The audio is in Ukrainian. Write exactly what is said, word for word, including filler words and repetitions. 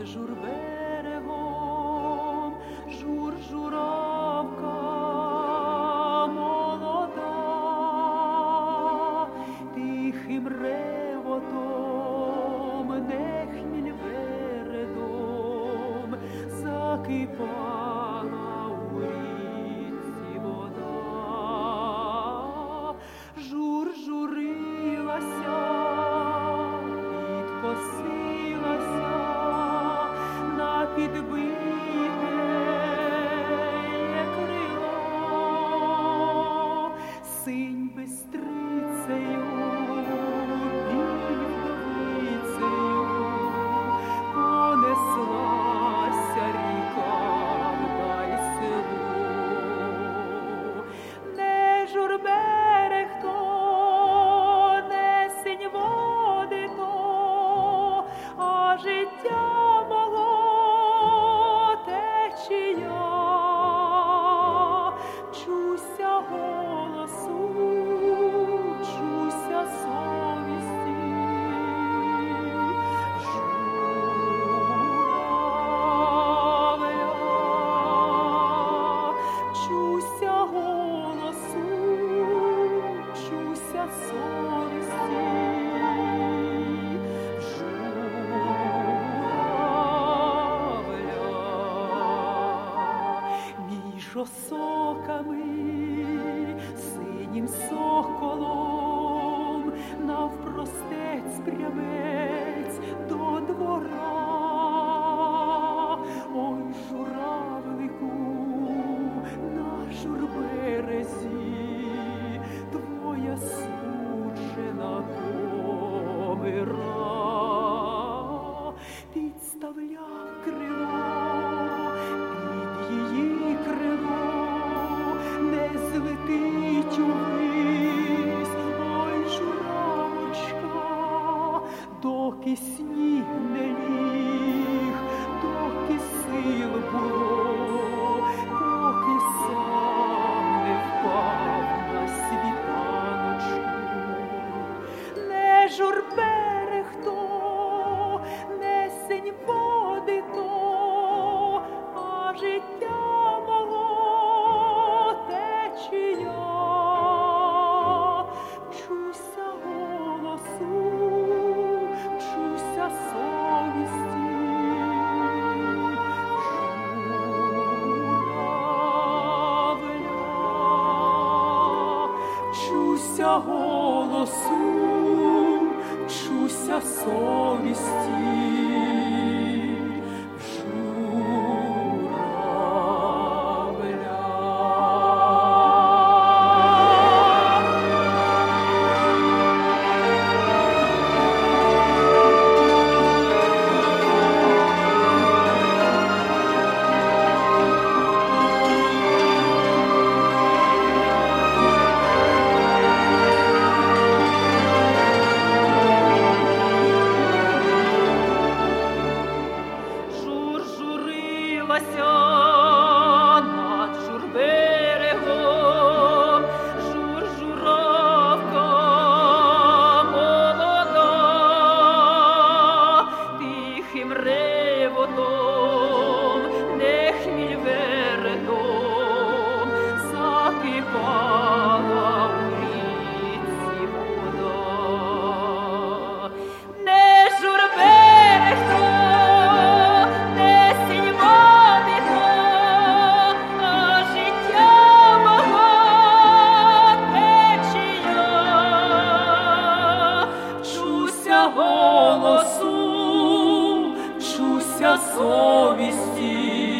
жур-берегом жур-журавка молода, тихим ревотом, не хміль вередом закипала у річці вода. Жур-журилася, підкосилася на підбите крило, синь бистрицею, біль вдовицею понеслася ріка вдай село. Не жур-берег то, не синь води то, а життя мого течія. Чуся голосу, чуся совісті, журавля. Чуся голосу, чуся совісті, між осоками, синім соколом, навпростець прямець до двора. Ой, журавлику, на жур-березі твоя суджена помира. Підставляв крило під її крило, не злетить увись, ой, журавочка, доки сніг не ліг, доки сил було, поки сам не впав на світаночку. Не жур-берег то, не синь води то, а життя мого течія. Чуся голосу, чуся совісті, журавля. Чуся голосу, чуся совісті, над жур-берегом жур-журавка молода, тихим ревотом, не хміль вередом закипала у річці вода. Не жур-берег то, не синь води то, а життя мого течія. Чуся голосу, чуся совісті,